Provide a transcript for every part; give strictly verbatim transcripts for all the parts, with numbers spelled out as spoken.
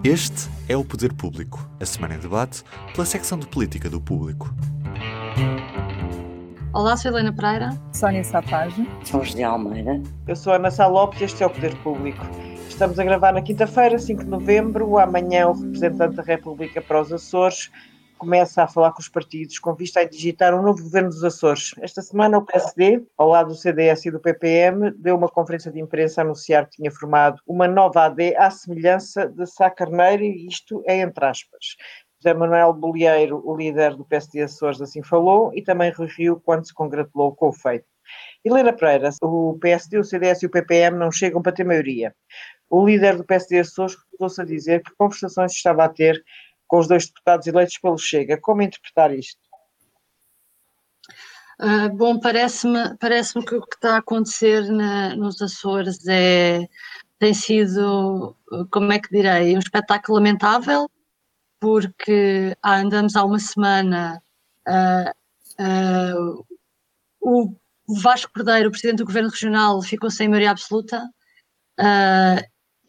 Este é o Poder Público, a semana em debate pela secção de política do Público. Olá, sou Helena Pereira. Sónia Sapage. Sou José Almeida. Eu sou Ana Sá Lopes e este é o Poder Público. Estamos a gravar na quinta-feira, cinco de novembro. Amanhã o representante da República para os Açores começa a falar com os partidos com vista a digitar um novo governo dos Açores. Esta semana o P S D, ao lado do C D S e do P P M, deu uma conferência de imprensa a anunciar que tinha formado uma nova A D à semelhança de Sá Carneiro, e isto é entre aspas. José Manuel Bolieiro, o líder do P S D Açores, assim falou, e também Rui Rio quando se congratulou com o feito. Helena Pereira, o P S D, o C D S e o P P M não chegam para ter maioria. O líder do P S D Açores recusou-se a dizer que conversações estava a ter com os dois deputados eleitos pelo Chega. Como interpretar isto? Uh, bom, parece-me parece-me que o que está a acontecer na, nos Açores é, tem sido, como é que direi, um espetáculo lamentável, porque ah, andamos há uma semana, uh, uh, o Vasco Cordeiro, o presidente do Governo Regional, ficou sem maioria absoluta, uh,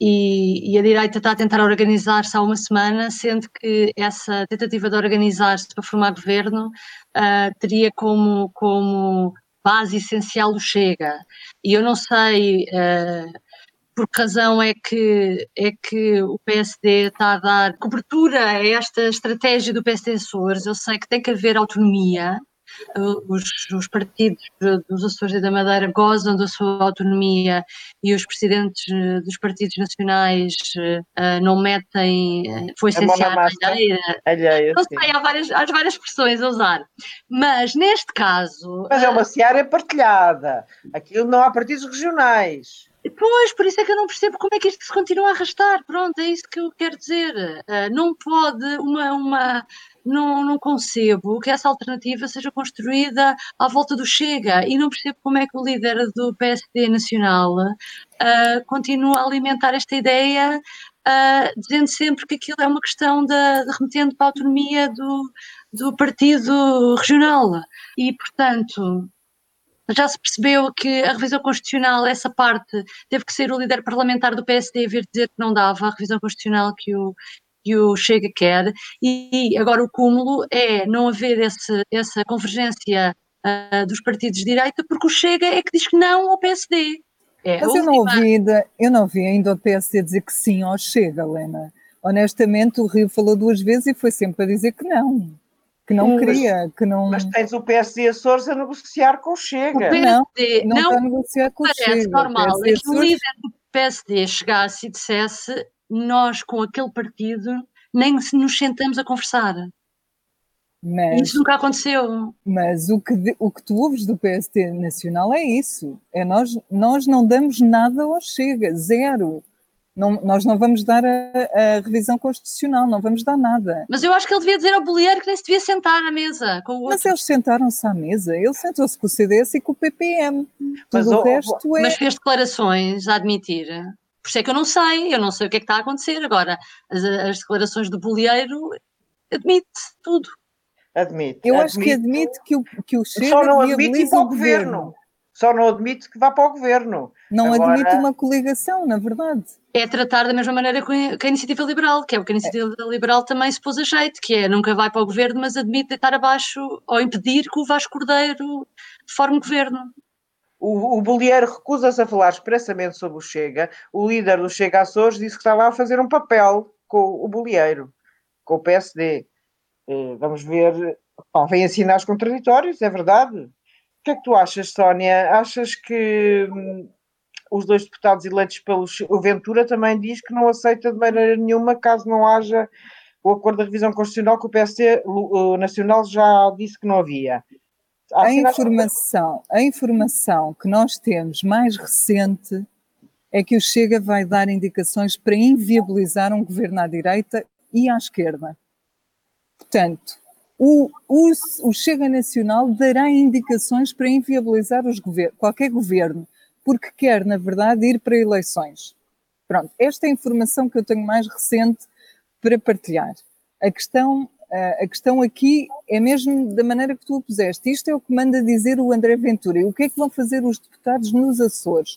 E, e a direita está a tentar organizar-se há uma semana, sendo que essa tentativa de organizar-se para formar governo uh, teria como, como base essencial o Chega. E eu não sei uh, por que razão é que, é que o P S D está a dar cobertura a esta estratégia do P S D Açores. Eu sei que tem que haver autonomia. Os, os partidos dos Açores e da Madeira gozam da sua autonomia e os presidentes dos partidos nacionais uh, não metem, uh, foi essencial a alheia. alheia não sei, há várias, há várias expressões a usar, mas neste caso... Mas é uma seara partilhada, aquilo não há partidos regionais. Pois, por isso é que eu não percebo como é que isto se continua a arrastar. Pronto, é isso que eu quero dizer. Uh, não pode uma... uma Não, não concebo que essa alternativa seja construída à volta do Chega, e não percebo como é que o líder do P S D nacional uh, continua a alimentar esta ideia, uh, dizendo sempre que aquilo é uma questão de, de remetendo para a autonomia do, do partido regional. E, portanto, já se percebeu que a revisão constitucional, essa parte, teve que ser o líder parlamentar do P S D a vir dizer que não dava a revisão constitucional que o que o Chega quer, e agora o cúmulo é não haver esse, essa convergência uh, dos partidos de direita, porque o Chega é que diz que não ao P S D. É, Mas eu não, ouvi ainda, eu não ouvi ainda o P S D dizer que sim ao Chega, Helena. Honestamente, o Rio falou duas vezes e foi sempre a dizer que não. Que não hum, queria, mas, que não... Mas tens o P S D Açores a negociar com o Chega. O P S D não, não, não está a negociar com o Chega. Parece normal é que o líder do P S D chegasse e dissesse: nós com aquele partido nem nos sentamos a conversar. Mas, isso nunca aconteceu. Mas o que, o que tu ouves do P S D nacional é isso. É nós, nós não damos nada ao Chega, zero. Não, nós não vamos dar a, a revisão constitucional, não vamos dar nada. Mas eu acho que ele devia dizer ao Bolieiro que nem se devia sentar à mesa com o outro. Mas eles sentaram-se à mesa, ele sentou-se com o C D S e com o P P M. Mas Tudo o, o resto é... Mas fez declarações a admitir. Por isso é que eu não sei, eu não sei o que é que está a acontecer. Agora, as, as declarações do Bolieiro admite tudo. Admite. Eu admite. acho que admite que o, que o Chega Só não admite ir para o governo. governo. Só não admite que vá para o governo. Não Agora... admite uma coligação, na verdade. É tratar da mesma maneira que a Iniciativa Liberal, que é o que a Iniciativa é. Liberal também se pôs a jeito, que é nunca vai para o governo, mas admite deitar abaixo ou impedir que o Vasco Cordeiro forme governo. O, o Bolieiro recusa-se a falar expressamente sobre o Chega. O líder do Chega Açores disse que estava a fazer um papel com o Bolieiro, com o P S D. Eh, vamos ver. Bom, vem sinais contraditórios, é verdade. O que é que tu achas, Sónia? Achas que hum, os dois deputados eleitos pelo o Ventura também diz que não aceita de maneira nenhuma caso não haja o acordo de revisão constitucional que o P S D o, o Nacional já disse que não havia? A informação, a informação que nós temos mais recente é que o Chega vai dar indicações para inviabilizar um governo à direita e à esquerda. Portanto, o, o, o Chega Nacional dará indicações para inviabilizar os gover- qualquer governo, porque quer, na verdade, ir para eleições. Pronto, esta é a informação que eu tenho mais recente para partilhar. A questão... Uh, a questão aqui é mesmo da maneira que tu o puseste. Isto é o que manda dizer o André Ventura. E o que é que vão fazer os deputados nos Açores?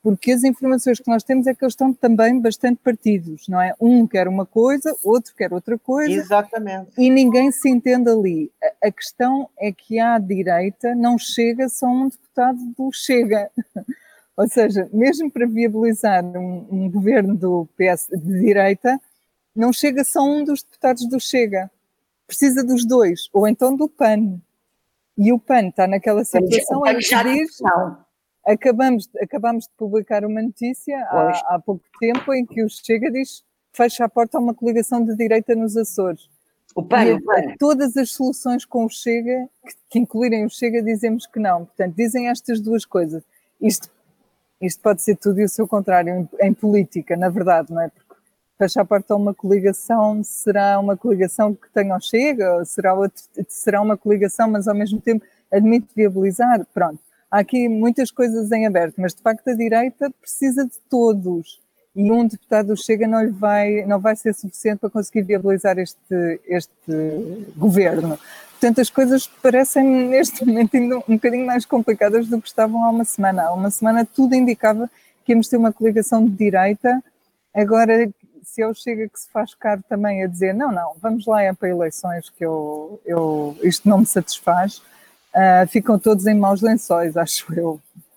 porque as informações que nós temos é que eles estão também bastante partidos, não é? Um quer uma coisa, outro quer outra coisa. Exatamente. E ninguém se entende ali. A, a questão é que à direita não chega só um deputado do Chega. Ou seja, mesmo para viabilizar um, um governo do P S de direita, não chega só um dos deputados do Chega. Precisa dos dois, ou então do P A N. E o P A N está naquela situação em que diz... Acabamos, acabamos de publicar uma notícia há, há pouco tempo em que o Chega diz que fecha a porta a uma coligação de direita nos Açores. O P A N, e a, a todas as soluções com o Chega, que, que incluírem o Chega, dizemos que não. Portanto, dizem estas duas coisas. Isto, isto pode ser tudo e o seu contrário em, em política, na verdade, não é? Porque fecha a porta a uma coligação, será uma coligação que tenha o Chega, ou será, outro, será uma coligação, mas ao mesmo tempo admite viabilizar? Pronto. Há aqui muitas coisas em aberto, mas de facto a direita precisa de todos e um deputado do Chega não, lhe vai, não vai ser suficiente para conseguir viabilizar este, este governo. Portanto, as coisas parecem neste momento ainda um bocadinho mais complicadas do que estavam há uma semana. Há uma semana tudo indicava que íamos ter uma coligação de direita, agora se é o Chega que se faz caro também a dizer não, não, vamos lá é para eleições que eu, eu, isto não me satisfaz. Uh, ficam todos em maus lençóis, acho eu.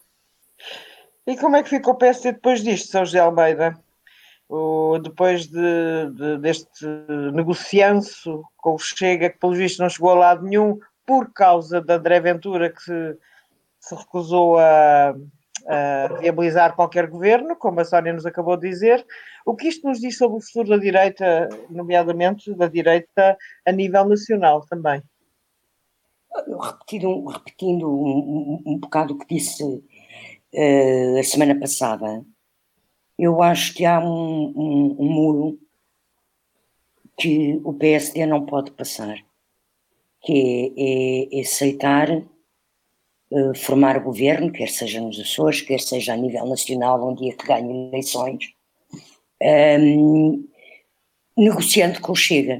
E como é que ficou o P S D depois disto, São José Almeida? O, depois de, de, deste negocianço com o Chega, que pelo visto não chegou a lado nenhum, por causa de André Ventura, que se, se recusou a, a viabilizar qualquer governo, como a Sónia nos acabou de dizer. O que isto nos diz sobre o futuro da direita, nomeadamente da direita a nível nacional também? Repetindo, repetindo um, um, um bocado o que disse uh, a semana passada, eu acho que há um, um, um muro que o P S D não pode passar, que é, é, é aceitar uh, formar governo, quer seja nos Açores, quer seja a nível nacional, um dia que ganhe eleições, um, negociando com o Chega.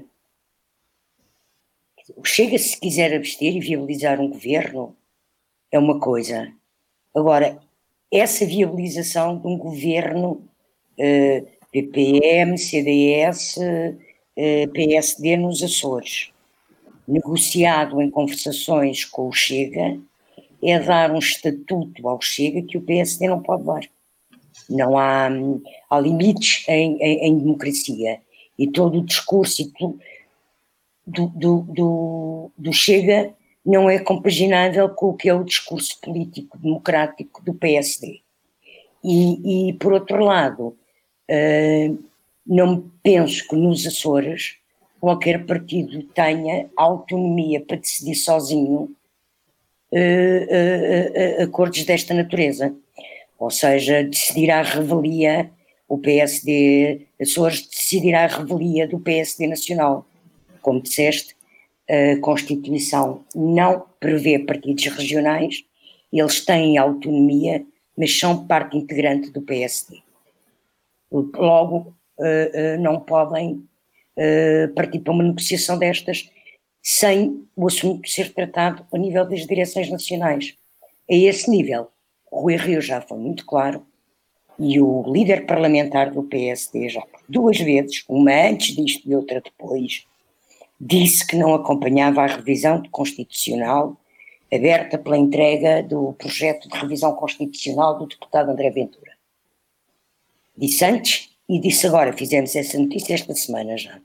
O Chega, se quiser abster e viabilizar um governo, é uma coisa. Agora, essa viabilização de um governo uh, P P M, C D S, uh, P S D nos Açores, negociado em conversações com o Chega, é dar um estatuto ao Chega que o P S D não pode dar. Não há, há limites em, em, em democracia. E todo o discurso e tudo... Do, do, do, do Chega não é compaginável com o que é o discurso político democrático do P S D. E, e por outro lado, uh, não penso que nos Açores qualquer partido tenha autonomia para decidir sozinho uh, uh, uh, acordos desta natureza. Ou seja, decidirá a revelia, o P S D Açores decidirá a revelia do P S D nacional. Como disseste, a Constituição não prevê partidos regionais, eles têm autonomia, mas são parte integrante do P S D. Logo, não podem partir para uma negociação destas sem o assunto ser tratado a nível das direções nacionais. A esse nível, o Rui Rio já foi muito claro, e o líder parlamentar do P S D já duas vezes, uma antes disto e outra depois, disse que não acompanhava a revisão constitucional aberta pela entrega do projeto de revisão constitucional do deputado André Ventura. Disse antes e disse agora, fizemos essa notícia esta semana já.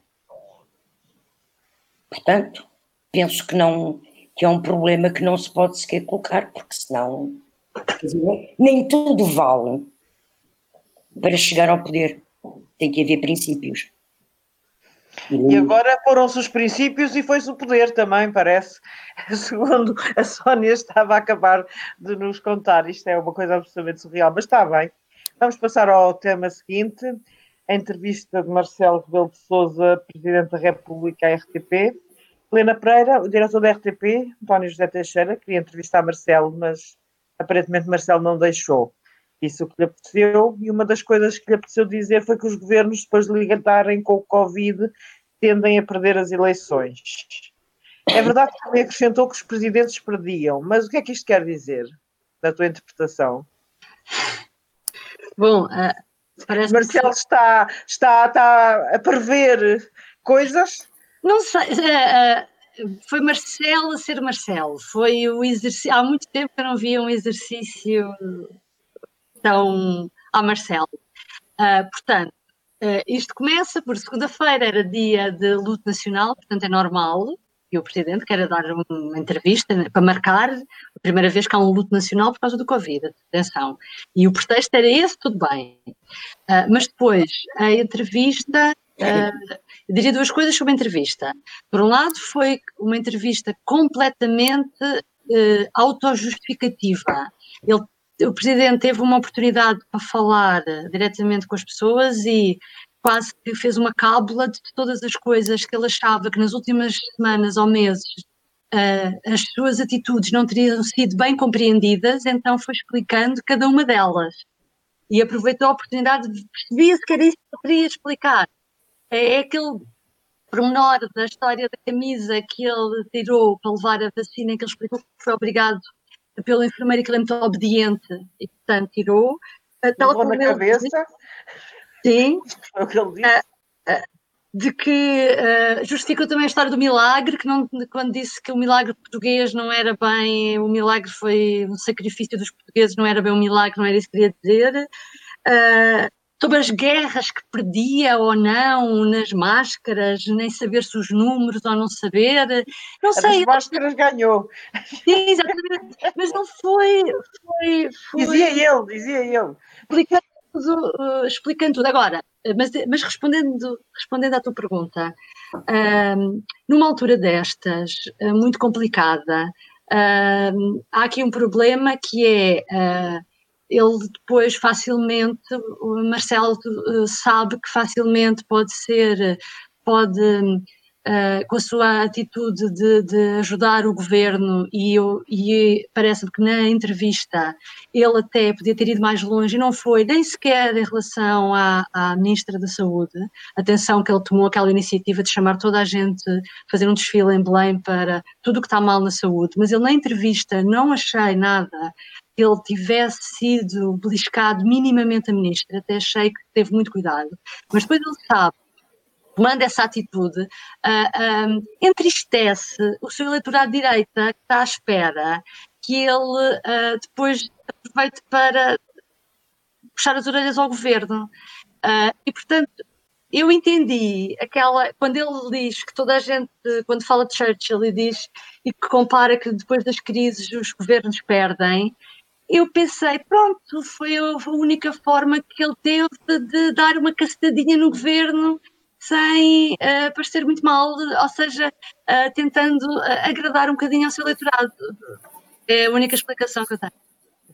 Portanto, penso que, não, que é um problema que não se pode sequer colocar, porque senão dizer, nem tudo vale para chegar ao poder. Tem que haver princípios. E agora foram-se os princípios e foi-se o poder também, parece, segundo a Sónia estava a acabar de nos contar. Isto é uma coisa absolutamente surreal, mas está bem. Vamos passar ao tema seguinte, a entrevista de Marcelo Rebelo de Sousa, Presidente da República à R T P. Helena Pereira, o diretor da R T P, António José Teixeira, queria entrevistar Marcelo, mas aparentemente Marcelo não deixou. Isso que lhe apeteceu, e uma das coisas que lhe apeteceu dizer foi que os governos, depois de ligarem com o Covid, tendem a perder as eleições. É verdade que também acrescentou que os presidentes perdiam, mas o que é que isto quer dizer, na tua interpretação? Bom, uh, parece Marcelo que... está, está, está a prever coisas? Não sei, uh, uh, foi Marcelo a ser Marcelo, foi o exercício, há muito tempo que eu não via um exercício tão a Marcelo. Uh, portanto, uh, isto começa por segunda-feira, era dia de luto nacional, portanto é normal, e o Presidente quer dar uma entrevista para marcar a primeira vez que há um luto nacional por causa do Covid, atenção. E o pretexto era esse, tudo bem. Uh, mas depois, a entrevista, uh, eu diria duas coisas sobre a entrevista. Por um lado, foi uma entrevista completamente uh, autojustificativa. Ele O Presidente teve uma oportunidade para falar diretamente com as pessoas e quase que fez uma cábula de todas as coisas que ele achava que nas últimas semanas ou meses uh, as suas atitudes não teriam sido bem compreendidas, então foi explicando cada uma delas. E aproveitou a oportunidade, percebia-se que era isso que eu queria explicar. É, é aquele pormenor da história da camisa que ele tirou para levar a vacina, em que ele explicou que foi obrigado pelo enfermeiro, que ele é muito obediente e, portanto, tirou. Levou na cabeça. Sim. Foi o que ele disse. Uh, uh, de que uh, justificou também a história do milagre, que não, quando disse que o milagre português não era bem, o milagre foi um sacrifício dos portugueses, não era bem um milagre, não era isso que queria dizer. Uh, sobre as guerras que perdia ou não nas máscaras, nem saber se os números ou não saber, não sei. As máscaras ganhou. Sim, exatamente, mas não foi, foi, foi... Dizia ele, dizia ele. Explicando tudo, uh, explicando tudo. Agora, mas, mas respondendo, respondendo à tua pergunta, uh, numa altura destas, uh, muito complicada, uh, há aqui um problema que é... Uh, ele depois facilmente, o Marcelo uh, sabe que facilmente pode ser, pode, uh, com a sua atitude de, de ajudar o governo, e, eu, e parece-me que na entrevista ele até podia ter ido mais longe, e não foi, nem sequer em relação à, à Ministra da Saúde. Atenção que ele tomou aquela iniciativa de chamar toda a gente, fazer um desfile em Belém para tudo o que está mal na saúde, mas ele na entrevista não achei nada que ele tivesse sido beliscado minimamente a ministra, até achei que teve muito cuidado, mas depois ele sabe, tomando essa atitude, uh, uh, entristece o seu eleitorado de direita que está à espera que ele uh, depois aproveite para puxar as orelhas ao governo. Uh, e, portanto, eu entendi aquela, quando ele diz que toda a gente, quando fala de Churchill e diz, e que compara que depois das crises os governos perdem, eu pensei, pronto, foi a única forma que ele teve de dar uma cacetadinha no governo sem uh, parecer muito mal, ou seja, uh, tentando uh, agradar um bocadinho ao seu eleitorado. É a única explicação que eu tenho.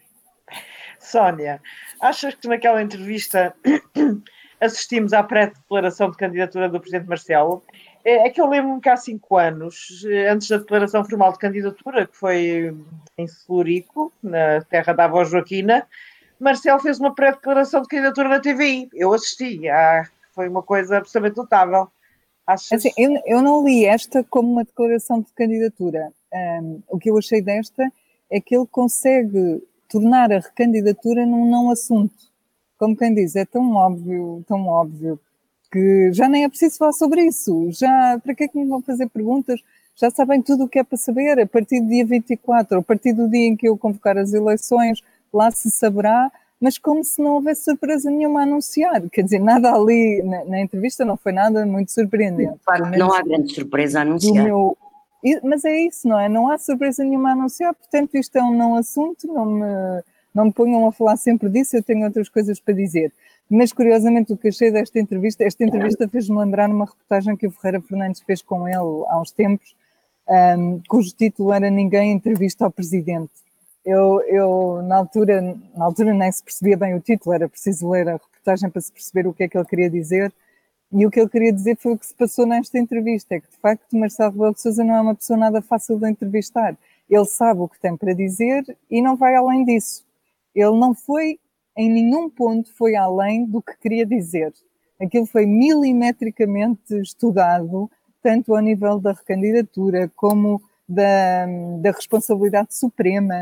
Sónia, achas que naquela entrevista assistimos à pré-declaração de candidatura do Presidente Marcelo? É que eu lembro-me que há cinco anos, antes da declaração formal de candidatura, que foi em Celurico, na terra da avó Joaquina, Marcelo fez uma pré-declaração de candidatura na T V I. Eu assisti, ah, foi uma coisa absolutamente notável. Achas... Assim, eu, eu não li esta como uma declaração de candidatura. Um, o que eu achei desta é que ele consegue tornar a recandidatura num não assunto. Como quem diz, é tão óbvio, tão óbvio, que já nem é preciso falar sobre isso. Já, para que é que me vão fazer perguntas? Já sabem tudo o que é para saber. A partir do dia vinte e quatro, a partir do dia em que eu convocar as eleições, lá se saberá, mas como se não houvesse surpresa nenhuma a anunciar. Quer dizer, nada ali na, na entrevista não foi nada muito surpreendente. Não há grande surpresa a anunciar. Meu, mas é isso, não é? Não há surpresa nenhuma a anunciar, portanto isto é um não assunto, não me, não me ponham a falar sempre disso, eu tenho outras coisas para dizer. Mas, curiosamente, o que achei desta entrevista, esta entrevista fez-me lembrar numa reportagem que o Ferreira Fernandes fez com ele há uns tempos, um, cujo título era Ninguém Entrevista ao Presidente. Eu, eu na, altura, na altura nem se percebia bem o título, era preciso ler a reportagem para se perceber o que é que ele queria dizer, e o que ele queria dizer foi o que se passou nesta entrevista, é que, de facto, Marcelo Rebelo de Sousa não é uma pessoa nada fácil de entrevistar. Ele sabe o que tem para dizer e não vai além disso. Ele não foi... em nenhum ponto foi além do que queria dizer. Aquilo foi milimetricamente estudado, tanto ao nível da recandidatura como da, da responsabilidade suprema.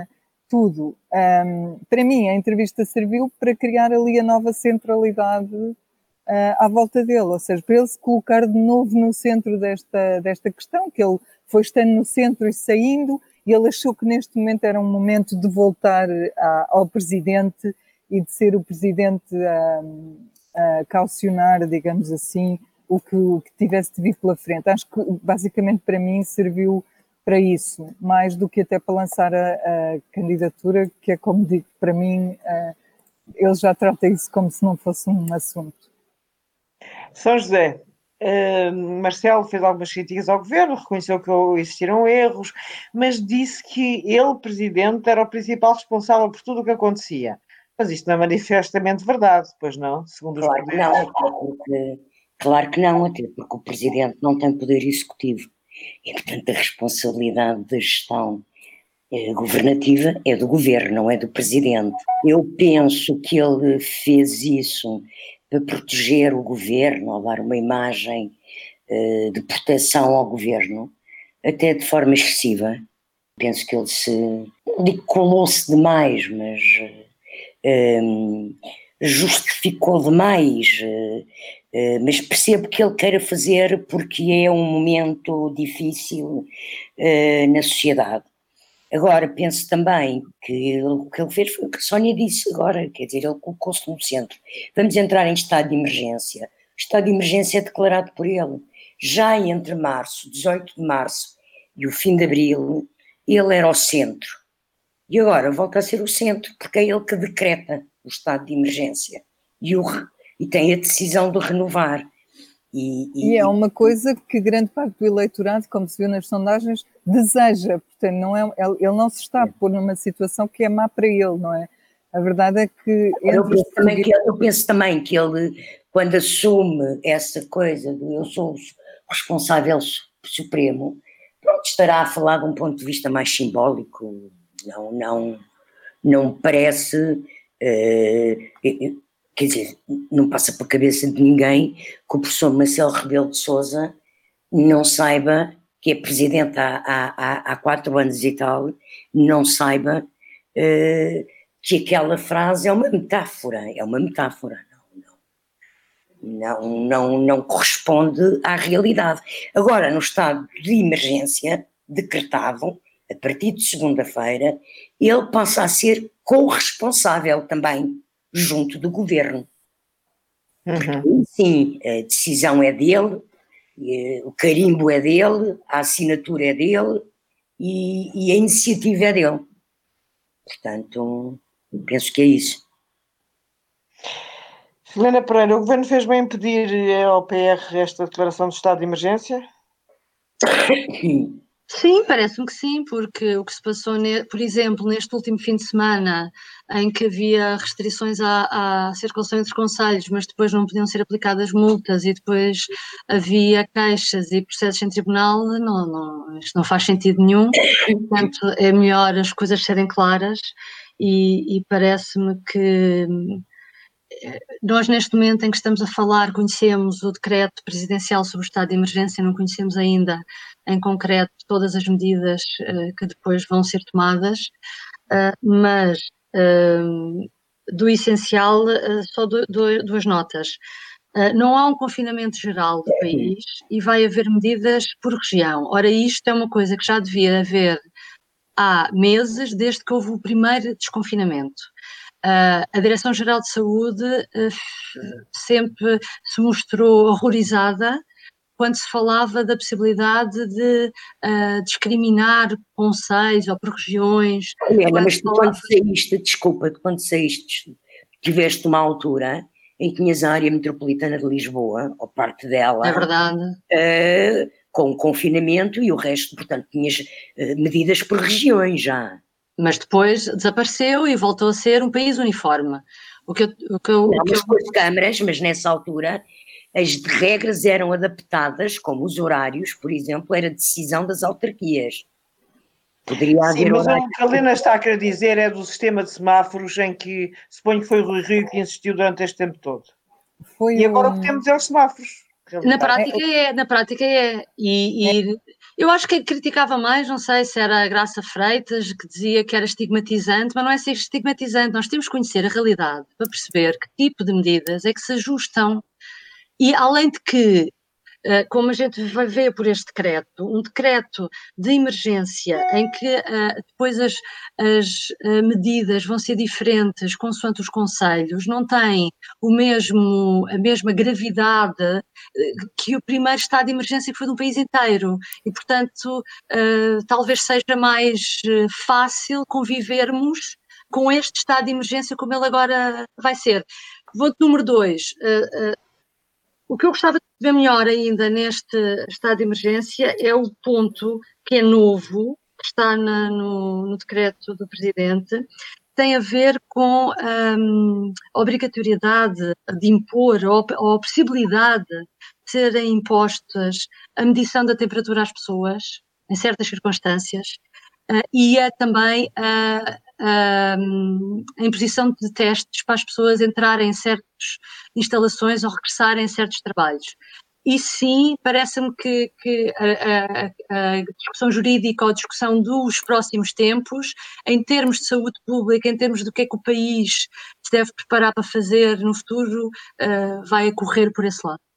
tudo. Um, para mim, a entrevista serviu para criar ali a nova centralidade uh, à volta dele, ou seja, para ele se colocar de novo no centro desta, desta questão, que ele foi estando no centro e saindo, e ele achou que neste momento era um momento de voltar a, ao presidente e de ser o presidente a, a caucionar, digamos assim, o que, o que tivesse de vir pela frente. Acho que basicamente para mim serviu para isso, mais do que até para lançar a, a candidatura, que é como digo, para mim, uh, ele já trata isso como se não fosse um assunto. São José, uh, Marcelo fez algumas críticas ao governo, reconheceu que existiram erros, mas disse que ele, presidente, era o principal responsável por tudo o que acontecia. Mas isto não é manifestamente verdade, pois não? Segundo os Claro que não, até porque, claro que não, até porque o presidente não tem poder executivo. E, portanto, a responsabilidade da gestão eh, governativa é do governo, não é do presidente. Eu penso que ele fez isso para proteger o governo, ou dar uma imagem eh, de proteção ao governo, até de forma excessiva. Penso que ele se colou-se demais, mas eh, justificou demais. Eh, Uh, mas percebo que ele queira fazer porque é um momento difícil uh, na sociedade. Agora, penso também que ele, o que ele fez foi o que a Sónia disse agora, quer dizer, ele colocou-se no centro. Vamos entrar em estado de emergência. O estado de emergência é declarado por ele. Já entre março, dezoito de março, e o fim de abril, ele era o centro. E agora volta a ser o centro, porque é ele que decreta o estado de emergência. E o e tem a decisão de renovar. E, e, e é uma coisa que grande parte do eleitorado, como se viu nas sondagens, deseja. Portanto, não é, ele não se está a pôr numa situação que é má para ele, não é? A verdade é que... Eu penso, também que ele, eu penso também que ele, quando assume essa coisa de eu sou o responsável supremo, pronto, estará a falar de um ponto de vista mais simbólico. Não, não, não parece... Uh, Quer dizer, não passa para a cabeça de ninguém que o professor Marcelo Rebelo de Sousa não saiba, que é presidente há, há, há quatro anos e tal, não saiba uh, que aquela frase é uma metáfora, é uma metáfora, não, não, não, não, não corresponde à realidade. Agora, no estado de emergência decretado, a partir de segunda-feira, ele passa a ser corresponsável também, junto do governo. Uhum. Sim, a decisão é dele, o carimbo é dele, a assinatura é dele e, e a iniciativa é dele. Portanto, penso que é isso. Helena Pereira, o governo fez bem em pedir ao P R esta declaração de estado de emergência? Sim, parece-me que sim, porque o que se passou, por exemplo, neste último fim de semana, em que havia restrições à, à circulação entre concelhos, mas depois não podiam ser aplicadas multas e depois havia queixas e processos em tribunal, não, não, isto não faz sentido nenhum. Portanto, é melhor as coisas serem claras e, e parece-me que nós, neste momento em que estamos a falar, conhecemos o decreto presidencial sobre o estado de emergência, não conhecemos ainda em concreto todas as medidas uh, que depois vão ser tomadas, uh, mas uh, do essencial, uh, só do, do, duas notas. Uh, não há um confinamento geral do país e vai haver medidas por região. Ora, isto é uma coisa que já devia haver há meses, desde que houve o primeiro desconfinamento. Uh, a Direção-Geral de Saúde uh, sempre se mostrou horrorizada quando se falava da possibilidade de uh, discriminar concelhos ou por regiões. Helena, mas tu quando saíste, desculpa, quando saíste, tiveste uma altura em que tinhas a área metropolitana de Lisboa, ou parte dela, é verdade, uh, com confinamento e o resto, portanto, tinhas uh, medidas por regiões já. Mas depois desapareceu e voltou a ser um país uniforme. O que eu, o que eu, não, o que mas eu... com as câmaras, mas nessa altura as regras eram adaptadas, como os horários, por exemplo, era decisão das autarquias. Poderia Sim, haver mas horários... o que a Helena está a querer dizer é do sistema de semáforos em que, suponho que foi o Rui Rio que insistiu durante este tempo todo. Foi e agora um... o que temos é os semáforos. Na prática é, na prática é. E, e, Eu acho que criticava mais, não sei se era a Graça Freitas, que dizia que era estigmatizante, mas não é ser estigmatizante, nós temos que conhecer a realidade para perceber que tipo de medidas é que se ajustam. E além de que, como a gente vai ver por este decreto, um decreto de emergência em que uh, depois as, as uh, medidas vão ser diferentes consoante os concelhos, não tem o mesmo, a mesma gravidade uh, que o primeiro estado de emergência que foi do país inteiro e, portanto, uh, talvez seja mais uh, fácil convivermos com este estado de emergência como ele agora vai ser. Ponto número dois, uh, uh, o que eu gostava de ver melhor ainda neste estado de emergência é o ponto que é novo, que está na, no, no decreto do Presidente, tem a ver com um, a obrigatoriedade de impor ou, ou a possibilidade de serem impostas a medição da temperatura às pessoas, em certas circunstâncias, uh, e é também a, a, a imposição de testes para as pessoas entrarem em certas instalações ou regressarem em certos trabalhos. E sim, parece-me que, que a, a, a discussão jurídica ou a discussão dos próximos tempos, em termos de saúde pública, em termos do que é que o país se deve preparar para fazer no futuro, uh, vai correr por esse lado.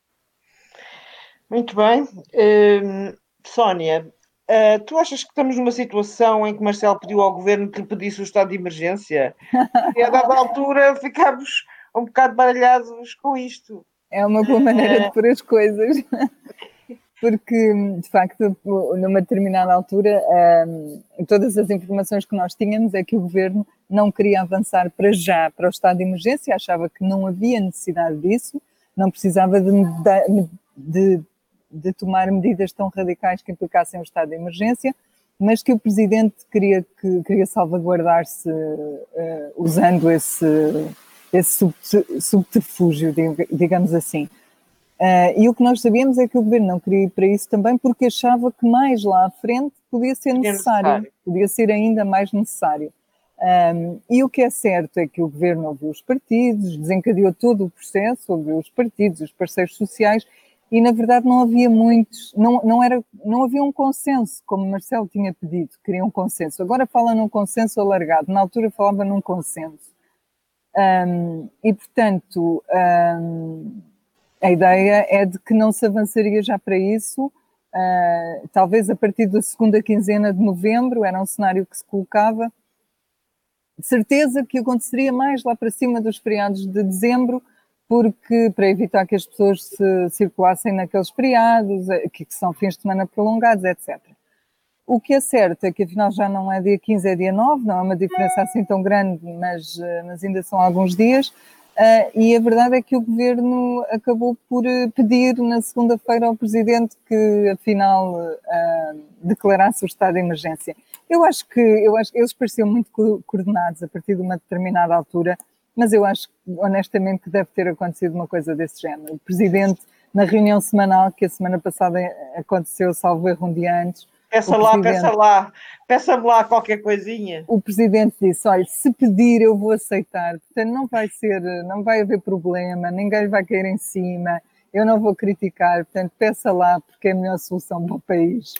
Muito bem. Uh, Sónia, uh, tu achas que estamos numa situação em que Marcelo pediu ao governo que lhe pedisse o estado de emergência? E a dada altura ficámos um bocado baralhados com isto. É uma boa maneira de pôr as coisas, porque, de facto, numa determinada altura, um, todas as informações que nós tínhamos é que o governo não queria avançar para já para o estado de emergência, achava que não havia necessidade disso, não precisava de, de, de tomar medidas tão radicais que implicassem o estado de emergência, mas que o Presidente queria, que, queria salvaguardar-se uh, usando esse... esse subterfúgio, digamos assim. Uh, e o que nós sabíamos é que o governo não queria ir para isso também porque achava que mais lá à frente podia ser necessário, necessário. podia ser ainda mais necessário. Um, e o que é certo é que o governo ouviu os partidos, desencadeou todo o processo, ouviu os partidos, os parceiros sociais, e na verdade não havia muitos, não, não, era, não havia um consenso, como Marcelo tinha pedido, queria um consenso. Agora fala num consenso alargado, na altura falava num consenso. Um, e, portanto, um, a ideia é de que não se avançaria já para isso, uh, talvez a partir da segunda quinzena de novembro, era um cenário que se colocava, de certeza que aconteceria mais lá para cima dos feriados de dezembro, porque para evitar que as pessoas se circulassem naqueles feriados, que, que são fins de semana prolongados, etcétera. O que é certo é que afinal já não é dia quinze, é dia nove, não é uma diferença assim tão grande, mas, mas ainda são alguns dias, uh, e a verdade é que o Governo acabou por pedir na segunda-feira ao Presidente que afinal uh, declarasse o estado de emergência. Eu acho que, eu acho que eles pareciam muito co- coordenados a partir de uma determinada altura, mas eu acho honestamente que deve ter acontecido uma coisa desse género. O Presidente, na reunião semanal, que a semana passada aconteceu, salvo erro um dia antes, Peça lá, peça lá, peça-me lá qualquer coisinha. O Presidente disse, olha, se pedir eu vou aceitar, portanto não vai ser, não vai haver problema, ninguém vai cair em cima, eu não vou criticar, portanto peça lá porque é a melhor solução para o país.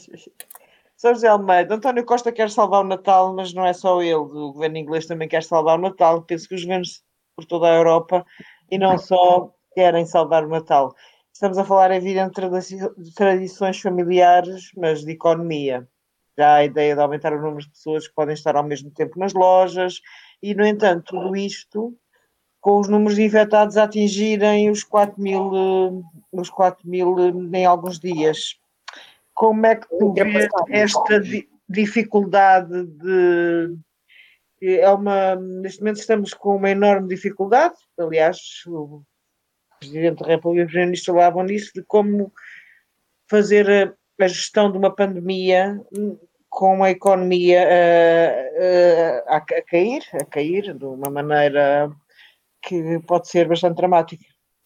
São José Almeida, António Costa quer salvar o Natal, mas não é só ele, o governo inglês também quer salvar o Natal, penso que os governos por toda a Europa e não só querem salvar o Natal. Estamos a falar, é evidente, de tradições familiares, mas de economia. Já há a ideia de aumentar o número de pessoas que podem estar ao mesmo tempo nas lojas e, no entanto, tudo isto com os números de infectados a atingirem os quatro mil, os quatro mil em alguns dias. Como é que tu vês esta dificuldade de... É uma, neste momento estamos com uma enorme dificuldade, aliás... O Presidente da República e o Primeiro-Ministro falavam nisso, de como fazer a, a gestão de uma pandemia com a economia a, a, a cair, a cair de uma maneira que pode ser bastante dramática.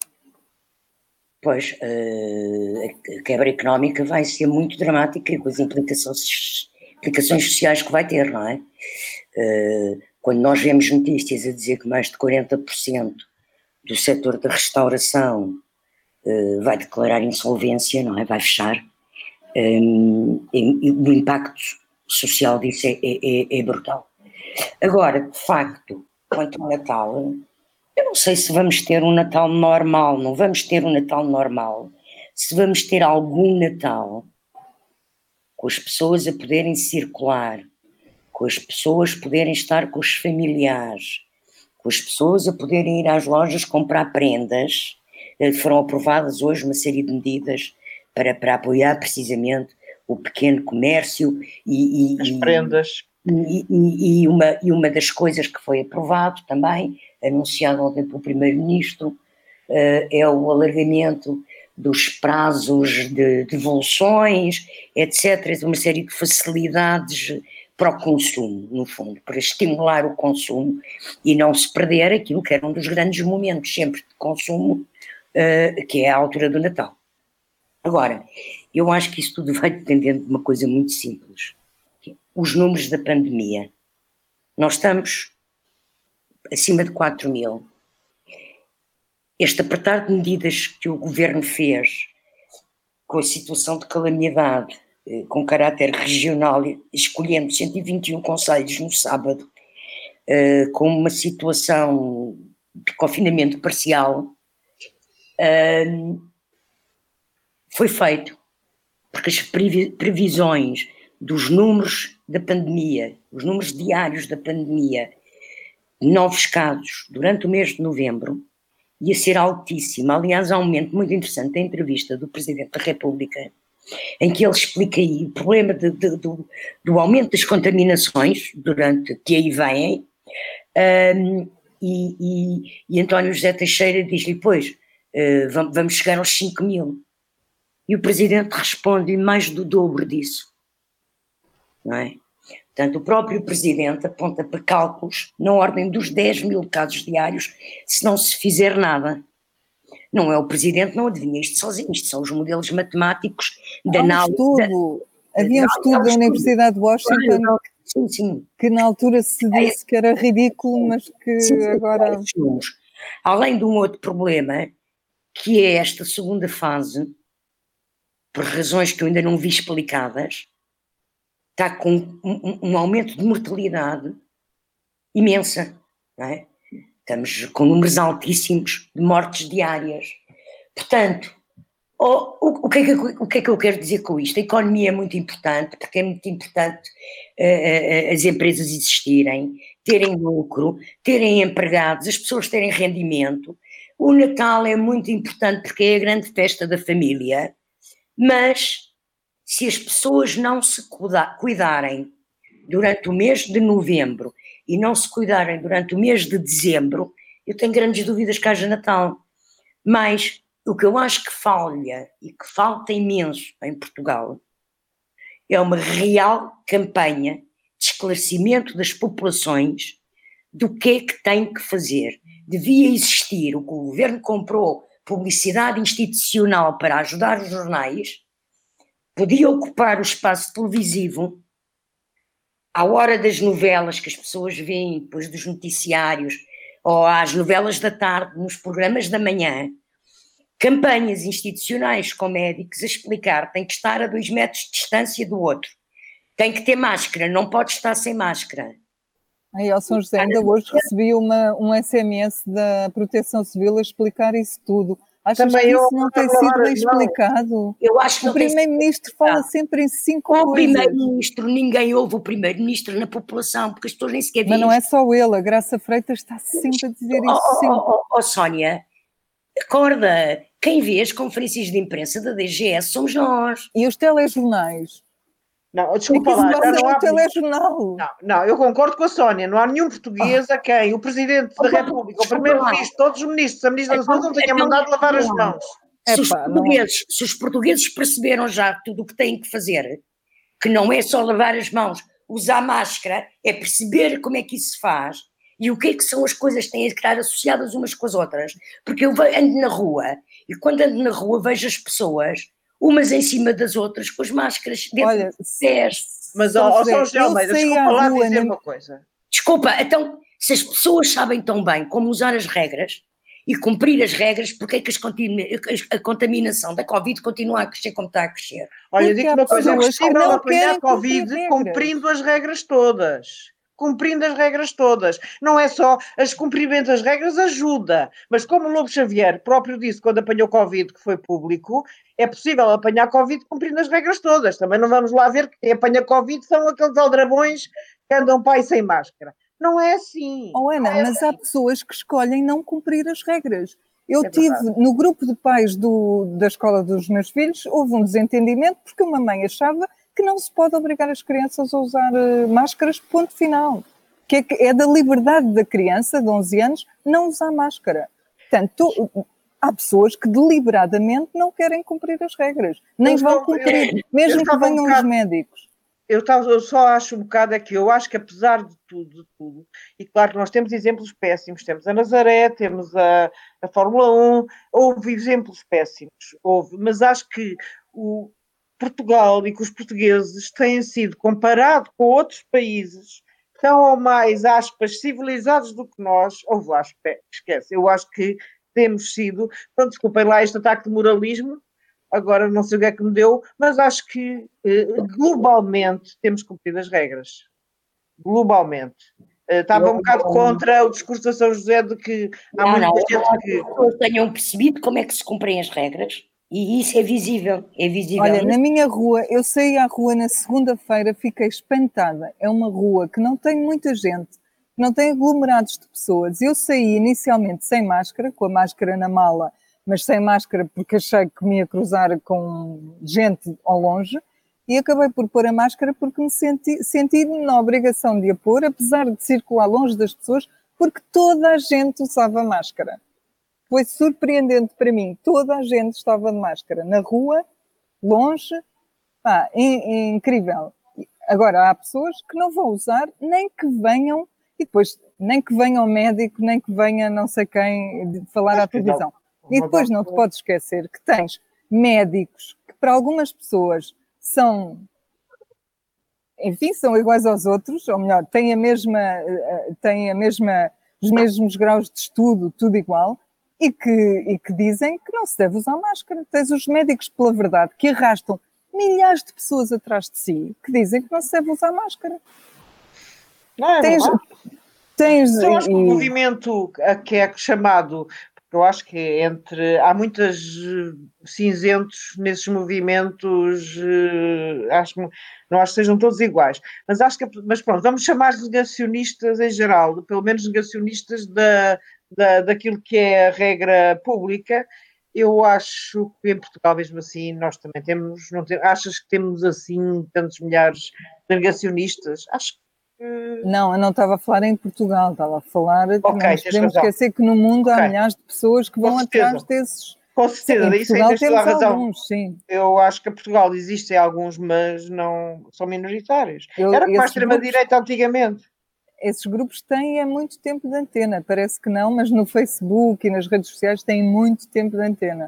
Pois, a quebra económica vai ser muito dramática e com as implicações, implicações sociais que vai ter, não é? Quando nós vemos notícias a dizer que mais de quarenta por cento do setor da restauração uh, vai declarar insolvência, não é? Vai fechar. Um, e, e o impacto social disso é, é, é brutal. Agora, de facto, quanto ao Natal, eu não sei se vamos ter um Natal normal, não vamos ter um Natal normal, se vamos ter algum Natal com as pessoas a poderem circular, com as pessoas poderem estar com os familiares, com as pessoas a poderem ir às lojas comprar prendas. Foram aprovadas hoje uma série de medidas para, para apoiar precisamente o pequeno comércio e, e as prendas. E, e, e, uma, e uma das coisas que foi aprovado também, anunciado ontem pelo Primeiro-Ministro, uh, é o alargamento dos prazos de devoluções, etcétera, uma série de facilidades para o consumo, no fundo, para estimular o consumo e não se perder aquilo que era um dos grandes momentos sempre de consumo, uh, que é a altura do Natal. Agora, eu acho que isso tudo vai dependendo de uma coisa muito simples. Os números da pandemia. Nós estamos acima de quatro mil. Este apertar de medidas que o governo fez com a situação de calamidade, com caráter regional, escolhendo cento e vinte e um concelhos no sábado, com uma situação de confinamento parcial, foi feito porque as previsões dos números da pandemia, os números diários da pandemia, novos casos durante o mês de novembro, ia ser altíssimo. Aliás, há um momento muito interessante da entrevista do Presidente da República, em que ele explica aí o problema de, de, do, do aumento das contaminações durante que aí vêm, um, e, e, e António José Teixeira diz-lhe, pois, uh, vamos chegar aos cinco mil. E o Presidente responde mais do dobro disso. Não é? Portanto, o próprio Presidente aponta para cálculos na ordem dos dez mil casos diários se não se fizer nada. Não é o Presidente, não adivinha isto sozinho, isto são os modelos matemáticos da análise. Havia um estudo da Universidade de Washington sim, sim. que na altura se disse que era ridículo, mas que sim, sim, agora... Além de um outro problema, que é esta segunda fase, por razões que eu ainda não vi explicadas, está com um, um aumento de mortalidade imensa, não é? Estamos com números altíssimos de mortes diárias. Portanto, o, o, o, que é que, o que é que eu quero dizer com isto? A economia é muito importante, porque é muito importante uh, as empresas existirem, terem lucro, terem empregados, as pessoas terem rendimento. O Natal é muito importante porque é a grande festa da família, mas se as pessoas não se cuidarem durante o mês de novembro e não se cuidarem durante o mês de dezembro, eu tenho grandes dúvidas que haja Natal. Mas o que eu acho que falha e que falta imenso em Portugal é uma real campanha de esclarecimento das populações do que é que tem que fazer. Devia existir o que o governo comprou, publicidade institucional para ajudar os jornais, podia ocupar o espaço televisivo à hora das novelas que as pessoas veem, depois dos noticiários, ou às novelas da tarde, nos programas da manhã, campanhas institucionais com médicos a explicar, tem que estar a dois metros de distância do outro, tem que ter máscara, não pode estar sem máscara. Aí, ao São José, ainda hoje recebi uma, um S M S da Proteção Civil a explicar isso tudo. Achas Também que isso não tem sido bem explicado? Eu acho que o Primeiro-Ministro fala sempre em cinco o coisas. O Primeiro-Ministro, ninguém ouve o Primeiro-Ministro na população, porque as pessoas nem sequer veem. Mas não é só ele, a Graça Freitas está sempre a dizer oh, isso. Sempre. Oh, oh, oh, Sónia, acorda, quem vê as conferências de imprensa da D G S somos nós. E os telejornais? Não, desculpa é lá. Não, não há... telejornal. Não, não, eu concordo com a Sónia. Não há nenhum português a quem o Presidente da República, o Primeiro-Ministro, todos os ministros, a Ministra da Saúde não tenham mandado lavar as mãos. Se os, portugueses, se os portugueses perceberam já tudo o que têm que fazer, que não é só lavar as mãos, usar máscara, é perceber como é que isso se faz e o que é que são as coisas que têm que estar associadas umas com as outras. Porque eu ando na rua e quando ando na rua vejo as pessoas umas em cima das outras, com as máscaras dentro Olha, dos pés. Mas, ó, ó, São José Almeida, desculpa lá dizer nem... uma coisa. Desculpa, então, se as pessoas sabem tão bem como usar as regras, e cumprir as regras, porque é que as continu- a contaminação da Covid continua a crescer como está a crescer? Olha, Porque digo há uma coisa, é pessoas que possível não apanhar querem cumprir Covid regras. cumprindo as regras todas. Cumprindo as regras todas. Não é só as cumprimento das regras ajuda, mas como o Lobo Xavier próprio disse quando apanhou Covid, que foi público, é possível apanhar Covid cumprindo as regras todas. Também não vamos lá ver que quem apanha Covid são aqueles aldrabões que andam pai sem máscara. Não é assim. Oh, Ana, não é mas assim. há pessoas que escolhem não cumprir as regras. Eu É tive, verdade. no grupo de pais do, da escola dos meus filhos, houve um desentendimento porque uma mãe achava que não se pode obrigar as crianças a usar uh, máscaras, ponto final. Que é, que é da liberdade da criança de onze anos não usar máscara. Portanto, há pessoas que deliberadamente não querem cumprir as regras, nem Eu vão estou- cumprir, eu- eu mesmo que estava um venham os bocado- médicos. Eu, tava- eu só acho um bocado é que eu acho que apesar de tudo, de tudo, e claro que nós temos exemplos péssimos, temos a Nazaré, temos a, a Fórmula um, houve exemplos péssimos, houve, mas acho que o Portugal e que os portugueses têm sido comparado com outros países tão ou mais, aspas, civilizados do que nós, houve lá, espe- esquece, eu acho que temos sido, pronto, desculpem lá este ataque de moralismo, agora não sei o que é que me deu, mas acho que eh, globalmente temos cumprido as regras. Globalmente. Eh, estava um bocado contra o discurso da São José de que há Não, muita não, gente as que. pessoas tenham percebido como é que se cumprem as regras e isso é visível, é visível. Olha, na minha rua, eu saí à rua na segunda-feira, fiquei espantada. É uma rua que não tem muita gente, não tem aglomerados de pessoas. Eu saí inicialmente sem máscara, com a máscara na mala, mas sem máscara porque achei que me ia cruzar com gente ao longe, e acabei por pôr a máscara porque me senti, senti na obrigação de a pôr, apesar de circular longe das pessoas, porque toda a gente usava máscara. Foi surpreendente para mim, toda a gente estava de máscara, na rua, longe, pá, é, é incrível. Agora, há pessoas que não vão usar, nem que venham, e depois, nem que venha ao médico, nem que venha não sei quem falar à televisão. E depois não te podes esquecer que tens médicos que para algumas pessoas são, enfim, são iguais aos outros, ou melhor, têm a mesma, têm a mesma, os mesmos graus de estudo, tudo igual, e que, e que dizem que não se deve usar máscara. Tens os médicos, pela verdade, que arrastam milhares de pessoas atrás de si, que dizem que não se deve usar máscara. Não é Tens, verdade? tens, Eu acho que o e- movimento a que é chamado, porque eu acho que é entre. Há muitos cinzentos nesses movimentos, eh, acho, que- não acho que sejam todos iguais, mas acho que. Mas pronto, vamos chamar negacionistas em geral, pelo menos negacionistas da, da, daquilo que é a regra pública. Eu acho que em Portugal, mesmo assim, nós também temos. Não tem, achas que temos assim tantos milhares de negacionistas? Acho que. Não, eu não estava a falar em Portugal, estava a falar que Ok, não nos tens podemos razão. esquecer que no mundo há Ok. milhares de pessoas que Com vão certeza. atrás desses. Com Sim, certeza, em disso aí Portugal tens toda a temos razão. alguns, sim. Eu acho que em Portugal existem alguns, mas não são minoritários. Eu- Era como a esses extrema-direita antigamente. Esses grupos têm é muito tempo de antena, parece que não, mas no Facebook e nas redes sociais têm muito tempo de antena.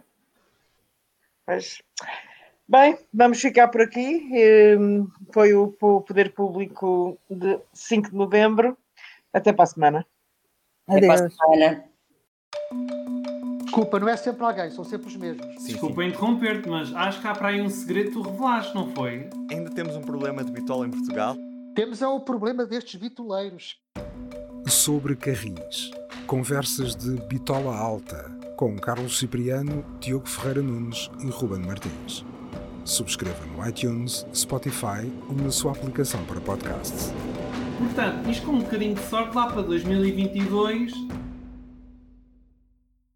Mas, bem, vamos ficar por aqui. Hum, Foi o o Poder Público de cinco de novembro. Até para a semana. Até para a Adeus. semana. Desculpa, não é sempre alguém, são sempre os mesmos. Sim, Desculpa interromper-te, mas acho que há para aí um segredo que tu revelaste, não foi? sim. Ainda temos um problema de bitola em Portugal? Temos é o problema destes bitoleiros. Sobre Carris. Conversas de Bitola Alta, com Carlos Cipriano, Diogo Ferreira Nunes e Ruben Martins. Subscreva no iTunes, Spotify ou na sua aplicação para podcasts. Portanto, isto com um bocadinho de sorte lá para dois mil e vinte e dois